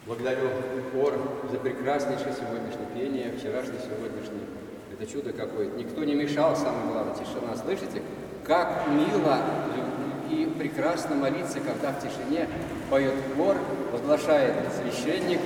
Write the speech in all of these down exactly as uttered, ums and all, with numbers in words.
Благодарю хор за прекраснейшее сегодняшнее пение, вчерашнее, сегодняшнее. Это чудо какое-то. Никто не мешал, самое главное, тишина. Слышите, как мило и прекрасно молиться, когда в тишине поет хор, возглашает священник,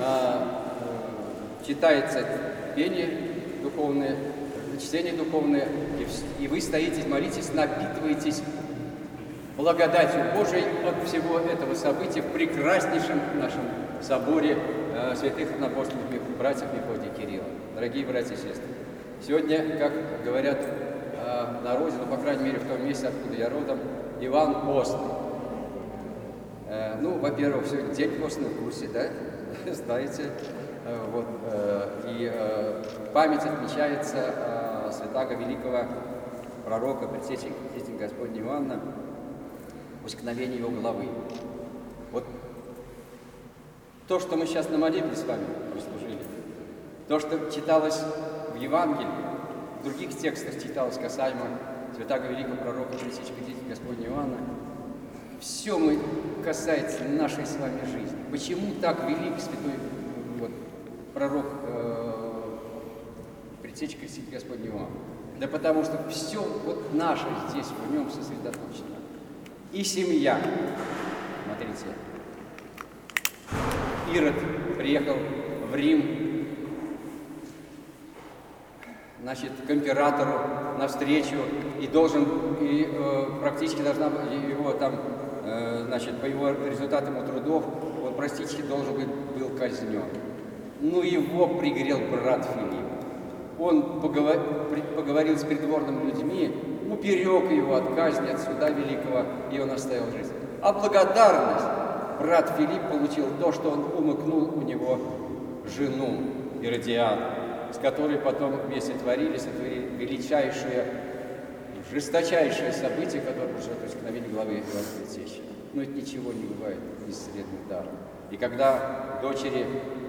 читается пение духовное, чтение духовное, и вы стоите, молитесь, напитываетесь благодатью Божией от всего этого события в прекраснейшем нашем соборе э, святых апостолов, братьев Мефодия и Кирилла. Дорогие братья и сестры, сегодня, как говорят э, в народе, ну, по крайней мере, в том месте, откуда я родом, Иван Постный. Э, ну, во-первых, сегодня день постный в курсе, да? Знаете. Э, вот, э, и э, память отмечается э, святаго великого пророка, предтечи Господня Иоанна, усекновение его головы. Вот то, что мы сейчас на молитве с вами послужили, то, что читалось в Евангелии, в других текстах читалось касаемо святаго великого пророка, предтечи Господня Иоанна, все мы касается нашей с вами жизни. Почему так велик святой вот, пророк, э, предтечи Господня Иоанна? Да потому что все вот наше здесь в нем сосредоточено. И семья. Смотрите. Ирод приехал в Рим, значит, к императору навстречу, и должен, и э, практически должна его там, э, значит, по его результатам его трудов, он практически должен быть был казнен. Но его пригрел брат Филипп. Он поговор, поговорил с придворными людьми, уберег его от казни, от суда великого, и он оставил жизнь. А благодарность брат Филипп получил то, что он умыкнул у него жену Иродиаду, с которой потом вместе творили, сотворили величайшее, жесточайшее событие, которое уже усекновение главы Иоанна Предтечи. Но это ничего не бывает бесследным даром. И когда дочери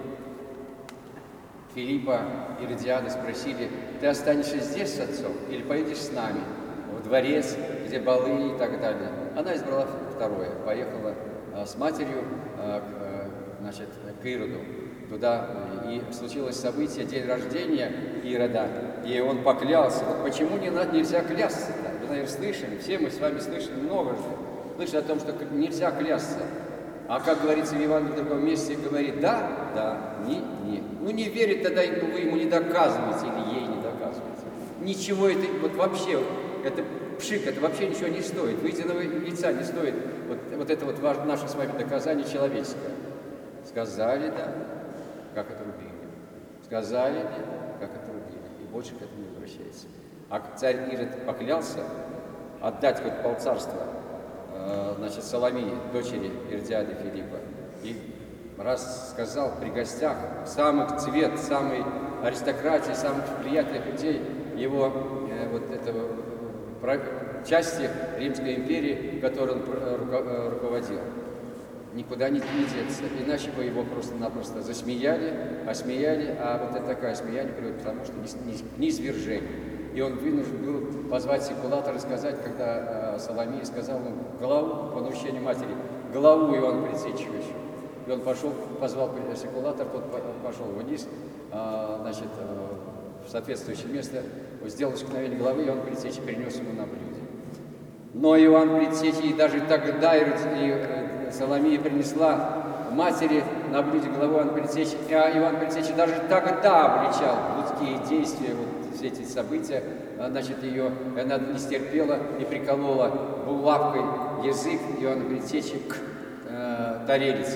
Филиппа и Иродиады спросили: ты останешься здесь с отцом или поедешь с нами в дворец, где балы и так далее, она избрала второе, поехала а, с матерью а, к, значит, к Ироду туда, и случилось событие, день рождения Ирода, и он поклялся. Вот почему не, нельзя клясться-то? Вы, наверное, слышали, все мы с вами слышали много же, слышали о том, что нельзя клясться. А как говорится в Евангелии в другом месте, говорит да, да, не, не. Ну не верит, тогда ну, вы ему не доказываете или ей не доказываете. Ничего это вот вообще, это пшик, это вообще ничего не стоит. Выеденного яйца не стоит. Вот, вот это вот ваше, наше с вами доказание человеческое. Сказали да, как отрубили. Сказали нет, как отрубили. И больше к этому не возвращается. А царь Ирод поклялся отдать хоть полцарства, значит, Соломии, дочери Иродиады Филиппа, и раз сказал при гостях самых цвет, самой аристократии, самых влиятельных людей его э, вот этого части Римской империи, которой он руко, руководил, никуда не, не деться, иначе бы его просто-напросто засмеяли, осмеяли, а вот это такое смеяние приводит к тому, что не, не, не свержение. И он вынужден был позвать секулатора и сказать, когда э, Соломия сказал ему главу, по наущению матери, главу Иоанна Предтечевича. И он пошел, позвал секулатор, тот пошел вниз, э, значит, э, в соответствующее место, сделал усекновение главы, и Иоанн Предтечи перенес ему на блюде. Но Иоанн Предтечи, и даже тогда и, э, Соломия принесла матери на блюде главу Иоанна Предтечи, а Иоанн Предтечи даже тогда обличал людские действия, вот, все эти события, значит, ее, она не стерпела и приколола булавкой язык Иоанна Предтечи к э, тарелице.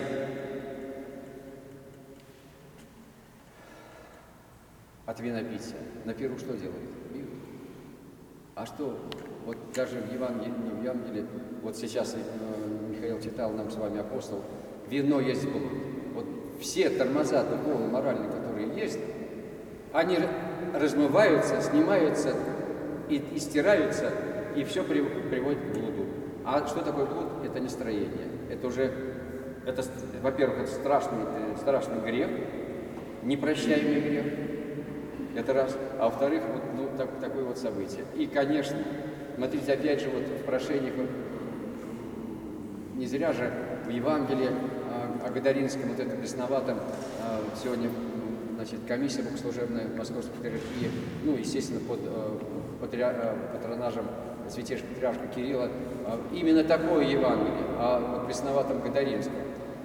От винопития. На пиру что делают? Пьют. А что, вот даже в Евангелии, не в Евангелии, вот сейчас э, Михаил читал нам с вами апостол, вино есть блуд. Вот все тормоза духовно, моральные, которые есть, они размываются, снимаются и, и стираются, и все при, приводит к блуду. А что такое блуд? Это не строение. Это уже, это, во-первых, это страшный, это страшный грех, непрощаемый грех. Это раз. А во-вторых, вот ну, так, такое вот событие. И, конечно, смотрите, опять же, вот в прошениях, не зря же в Евангелии о Гадаринском, вот этом бесноватом, сегодня, значит, комиссия богослужебная Московской патриархии, ну, естественно, под патронажем святейшего патриарха Кирилла, именно такое Евангелие, о вот бесноватом Гадаринском.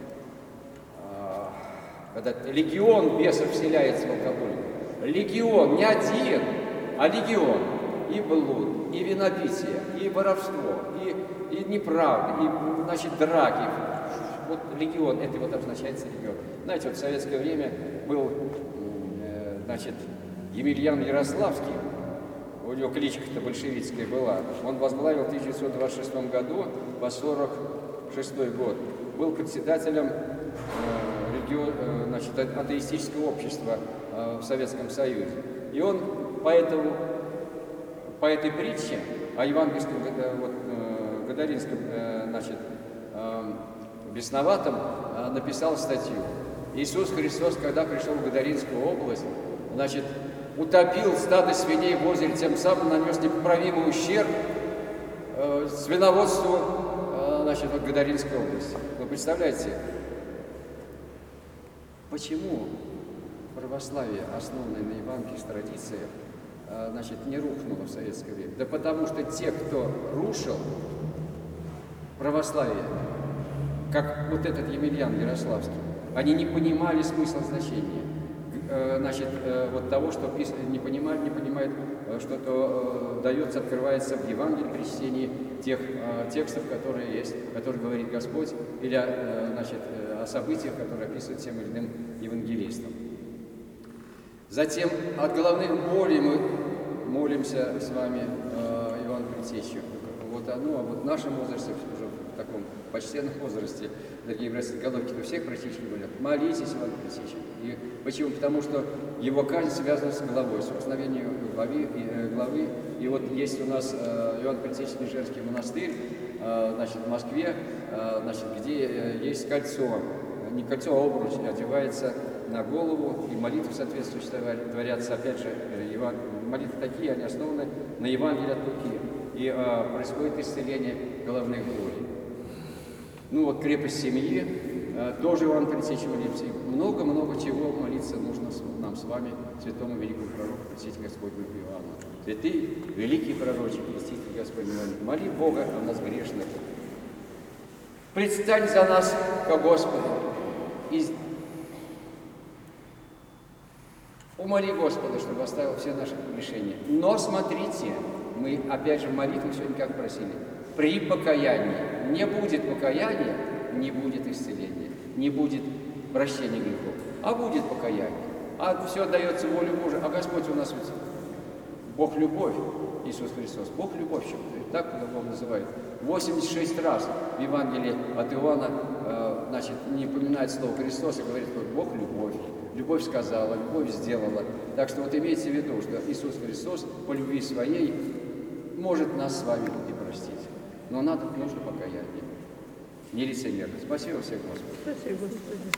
Когда легион бесов вселяется в алкоголика. Легион, не один, а легион. И блуд, и винопитие, и воровство, и, и неправда, и, значит, драки. Вот легион, это вот обозначается легион. Знаете, вот в советское время был, э, значит, Емельян Ярославский, у него кличка-то большевистская была. Он возглавил в тысяча девятьсот двадцать шестом году по сорок шестой год. Был председателем э, регион, э, значит, атеистического общества э, в Советском Союзе. И он по этому По этой притче о евангельском вот, э, Гадаринском, э, значит, э, бесноватом э, написал статью. Иисус Христос, когда пришел в Гадаринскую область, значит, утопил стадо свиней в озере, тем самым нанес непоправимый ущерб э, свиноводству э, значит, в Гадаринской области. Вы представляете, почему православие, основанное на евангельских традициях, значит, не рухнуло в советское время? Да потому что те, кто рушил православие, как вот этот Емельян Ярославский, они не понимали смысла значения, значит, вот того, что не понимают, не понимают, что-то дается, открывается в Евангелии при чтении тех текстов, которые есть, которые говорит Господь, или, значит, о событиях, которые описывают тем или иным евангелистом. Затем от головных болей мы молимся с вами э, Ивану Предтечью. Вот оно, а вот в нашем возрасте, уже в таком почтенном возрасте, дорогие братья и головки, у всех практически говорят: молитесь, Иван Предтечью. И почему? Потому что его казнь связана с головой, с упокойнением главы, э, главы. И вот есть у нас э, Иван Предтечий Нижерский монастырь, э, значит, в Москве, э, значит, где э, есть кольцо, не кольцо, а обруч, одевается на голову, и молитвы соответствующие творятся, опять же, еван... молитвы такие, они основаны на Евангелии от Луки, и а, происходит исцеление головных болей. Ну вот крепость семьи, а, тоже Иван Предтечий молится, и много-много чего молиться нужно нам с вами, святому великому пророку, Предтечи Господню Иоанну. Святый, великий пророче, Предтечи Господню Иоанну, моли Бога о нас грешных. Предстань за нас ко Господу, и умоли Господа, чтобы оставил все наши прегрешения. Но смотрите, мы опять же в молитве сегодня как просили, при покаянии. Не будет покаяния, не будет исцеления, не будет прощения грехов, а будет покаяние. А все отдается воле Божией. А Господь у нас ведь Бог любовь, Иисус Христос, Бог любовь, так его называют. восемьдесят шесть раз в Евангелии от Иоанна э, значит, не упоминает слово Христос и говорит, что Бог любовь. Любовь сказала, любовь сделала. Так что вот имейте в виду, что Иисус Христос по любви своей может нас с вами и простить. Но надо, нужно покаяние. Не лицемерно. Спасибо всем, Господи. Спасибо, Господи.